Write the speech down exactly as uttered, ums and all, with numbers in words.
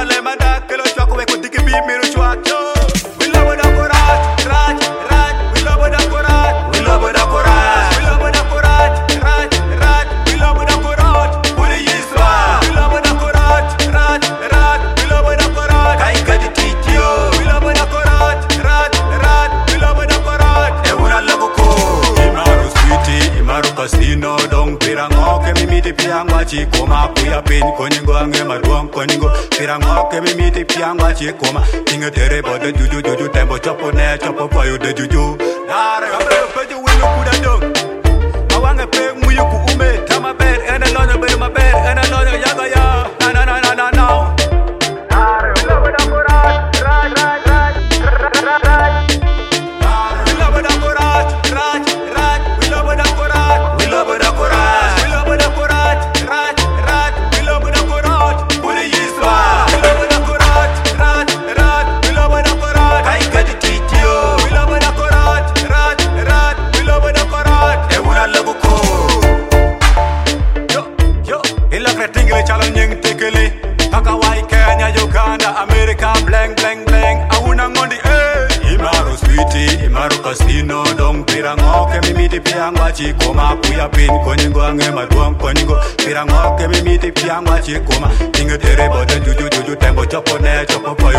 le manda que lo chwaku we kutiki bi miru chwak yo. We love the courage, raj, raj. We love the courage, we love the courage. We love the courage, raj, raj. We love the courage, puri yiswa. We love the courage, raj, raj. We love the courage, kai kadi titio. We love the courage, raj, raj. We love the courage, e una laguko. Imaru sweetie, imaru casino dong pirango ke mimiti piangwa chikoma kuya pin koningo ange maruang koningo pirango ke mimiti piangwa chikoma tinga tere bode juju juju tembo chopo ne chopo payo de juju nare abre peju winu kuda dong awange pe muyu ku ume tama ber ene lonyo ber ma ber ene lonyo yaga ya na na na na na na nare we love the courage raj raj raj raj we love the courage raj raj we love the courage we love the courage we love the courage raj raj we love the courage puri yiswa we love the courage raj raj we love the courage kai kadi titio we love the courage raj raj we love the courage e una laguko yo yo ila kretingile challenge tekele Hawaii, Kenya, Uganda, America, blang, blang, blang. Auna ngondi, eh. Imaru sweetie, imaru casino, dong pirango ke mimiti piangwa chikoma kuya pin koningo ange maduang koningo pirango ke mimiti piangwa chikoma tinga tere bode juju juju tembo chopo ne chopo payo